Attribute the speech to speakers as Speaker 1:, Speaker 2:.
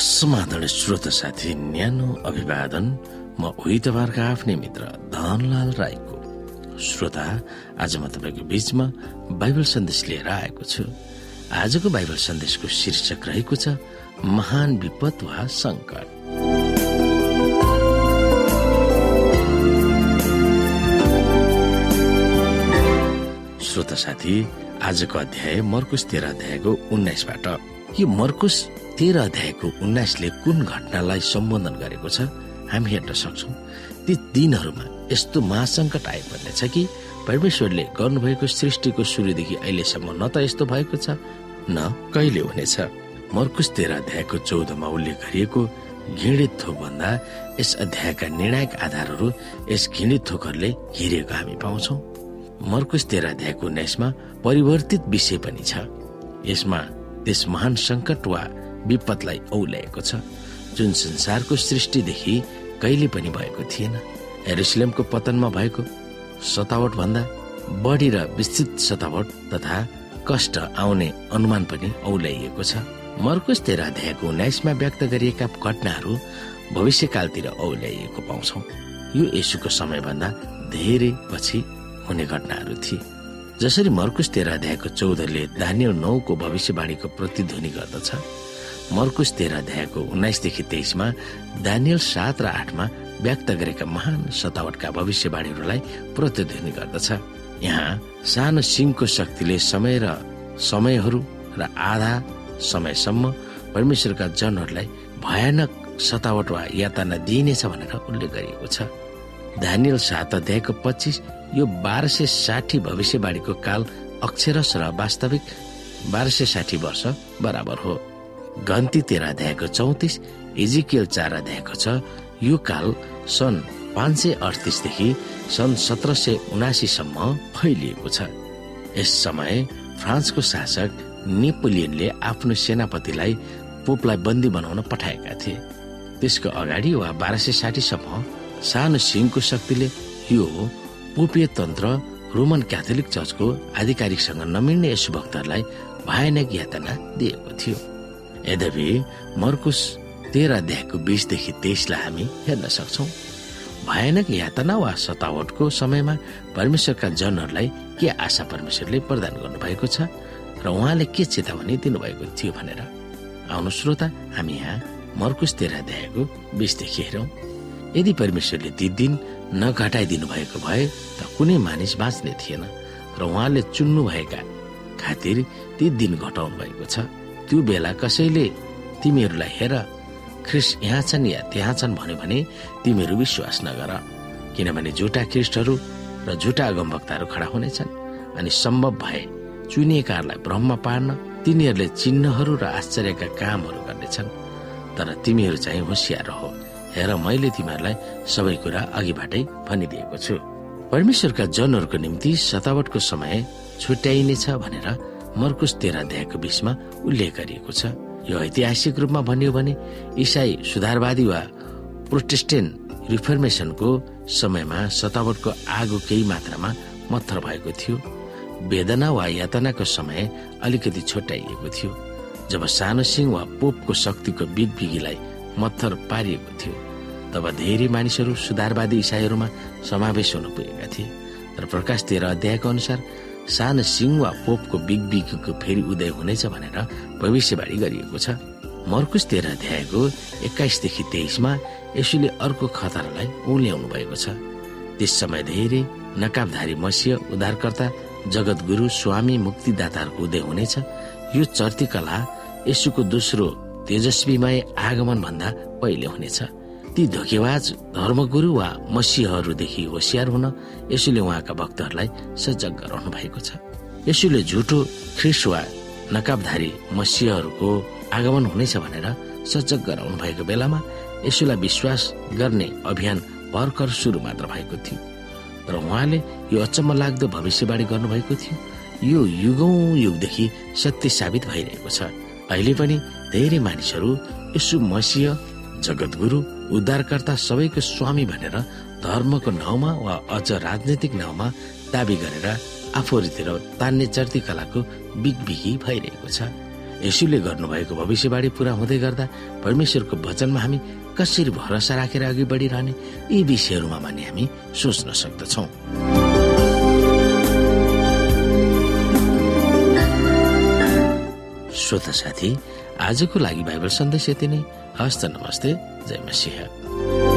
Speaker 1: समाधान श्रोता साथी, न्यानो अभिवादन। म उही तपाईहरुका आफ्नै मित्र धनलाल राईको। श्रोता, आज म तपाईको बीचमा बाइबल सन्देश लिएर आएको छु। आजको बाइबल सन्देशको शीर्षक रहेको छ महान विपद वा संकट। श्रोता साथी, आजको अध्याय मर्कुस 13 अध्यायको 19 बाट। यो मर्कुस 13 अध्यायको 19ले कुन घटनालाई सम्बोधन गरेको छ हामी हेर्न सक्छौं। ती दिनहरूमा यस्तो महासंकट आइपर्नेछ कि परमेश्वरले गर्नुभएको सृष्टिको सुरुदेखि अहिलेसम्म न त यस्तो भएको छ न कहिले हुनेछ। मर्कुस 13 अध्यायको 14 मा उल्लेख गरिएको घृणित थोक भन्दा यस अध्यायका निर्णायक आधारहरू यस घृणित थोकहरूले घेरिएको हामी पाउँछौं। मर्कुस 13 अध्यायको 19 मा परिवर्तित विषय पनि छ। यसमा त्यस महान संकट वा विपदलाई औल्याएको छ जुन संसारको सृष्टिदेखि कहिले पनि भएको थिएन। यरुशलेमको पतनमा भएको सतावट भन्दा बढी र विस्तृत सतावट तथा कष्ट आउने अनुमान पनि औल्याइएको छ। मर्कुस 13 अध्यायको 19 मा व्यक्त गरिएका घटनाहरू भविष्यकालतिर औल्याइएको पाउँछौं। यो येशूको समयभन्दा धेरै पछि हुने घटनाहरू थिए। जसरी मर्कुस 13 अध्यायको 14ले दानियल 9 को भविष्यवाणीको प्रतिध्वनि गर्दछ, मर्कुस 13 अध्यायको 19 देखि 23 मा दानियल 7 र 8 मा व्यक्त गरेका महान सतावटका भविष्यवाणीहरूलाई प्रतिध्वनि गर्दछ। यहाँ सानो सिंहको शक्तिले समयहरू र आधा समयसम्म परमेश्वरका जनहरूलाई भयानक सतावट वा यातना दिइनेछ भनेर उल्लेख गरिएको छ। दानियल 7 अध्यायको 25 यो 1260 भविष्यवाणीको काल अक्षरश र वास्तविक 1260 वर्ष बराबर हो। गन्ती 13 अध्यायको 34, इजिकियल 4 अध्यायको 6 यो काल सन् 538 देखि सन् 1779 सम्म फैलिएको छ। यस समय फ्रान्सको शासक नेपोलियनले आफ्नो सेनापतिलाई पोपलाई बन्दी बनाउन पठाएका थिए। त्यसको अगाडि वा 1260 सम्म सानो सिंहको शक्तिले यो पोपीय तन्त्र रोमन क्याथोलिक चर्चको आधिकारिकसँग नमिल्ने यसु भक्तहरूलाई भयानक यातना दिएको थियो। यद्यपि मर्कुस 13 अध्यायको 20 देखि 23 लाई हामी हेर्न सक्छौं। भयानक यातना वा सतावटको समयमा परमेश्वरका जनहरूलाई के आशा परमेश्वरले प्रदान गर्नुभएको छ र उहाँले के चेतावनी दिनुभएको थियो भनेर। आउनु श्रोता, हामी यहाँ मर्कुस 13 अध्यायको 20 देखि हेरौं। यदि परमेश्वरले ती दिन नघटाइदिनु भएको भए त कुनै मानिस बाँच्ने थिएन र उहाँले चुन्नु भएका खातिर ती दिन घटाउनु भएको छ। त्यो बेला कसैले तिमीहरूलाई हेर ख्रिस्ट यहाँ छन् या त्यहाँ छन् भन्यो भने तिमीहरू विश्वास नगर, किनभने झुटा ख्रिस्टहरू र झुटा अगमवक्ताहरू खडा हुनेछन् अनि सम्भव भए चुनिएकाहरूलाई भ्रममा पार्न तिनीहरूले चिन्हहरू र आश्चर्यका कामहरू गर्नेछन्। तर तिमीहरू चाहिँ होशियार रह, हेर मैले तिमीहरूलाई सबै कुरा अघिबाटै भनिदिएको छु। परमेश्वरका जनहरूको निम्ति सतावटको समय छुट्याइनेछ भनेर मर्कुस 13 अध्यायको 20 मा उल्लेख गरिएको छ। यो ऐतिहासिक रूपमा भनियो भने ईसाई सुधारवादी वा प्रोटेस्टेन्ट रिफर्मेसनको समयमा सतावटको आगो केही मात्रामा मत्थर भएको थियो। वेदना वा यातनाको समय अलिकति छुट्याइएको थियो जब सानो सिंह वा पोपको शक्तिको बिगबिगीलाई मत्थर पारिएको थियो। तब धेरै मानिसहरू सुधारवादी इसाईहरूमा समावेश हुन पुगेका थिए। तर प्रकाश 13 अध्यायको अनुसार सानो सिंह वा पोपको बिगबिगीको फेरि उदय हुनेछ भनेर भविष्यवाणी गरिएको छ। मर्कुस 13 अध्यायको 21 देखि 23 मा येशूले अर्को खतरालाई औल्याउनु भएको छ। त्यस समय धेरै नकाबधारी मसीह, उद्धारकर्ता, जगतगुरु, स्वामी, मुक्तिदाताहरूको उदय हुनेछ। यो चर्ती कला येशूको दोस्रो तेजस्वीमय आगमन भन्दा पहिले हुनेछ। ती धोकेबाज धर्मगुरु वा मसीहहरूदेखि होशियार हुन येशूले उहाँका भक्तहरूलाई सजग गराउनु भएको छ। येशूले झुटो ख्रिस्ट वा नकाबधारी मसीहहरूको आगमन हुनेछ भनेर सजग गराउनु भएको बेलामा येशूलाई विश्वास गर्ने अभियान भर्खर सुरु मात्र भएको थियो। तर उहाँले यो अचम्म लाग्दो भविष्यवाणी गर्नुभएको थियो। यो युगौं युगदेखि सत्य साबित भइरहेको छ। अहिले पनि धेरै मानिसहरू येशू मसीह, जगतगुरु, उद्धारकर्ता, सबैको स्वामी भनेर धर्मको नाउँमा वा अझ राजनीतिक नाउँमा दाबी गरेर आफूहरूतिर तान्ने चर्ती कलाको बिगबिगी भइरहेको छ। यसुले गर्नुभएको भविष्यवाणी पूरा हुँदै गर्दा परमेश्वरको वचनमा हामी कसरी भरोसा राखेर अघि बढिरहने, यी विषयहरूमा पनि हामी सोच्न सक्दछौँ। श्रोता साथी, आजको लागि बाइबल सन्देश यति नै। हस्त नमस्ते, जय मसीह।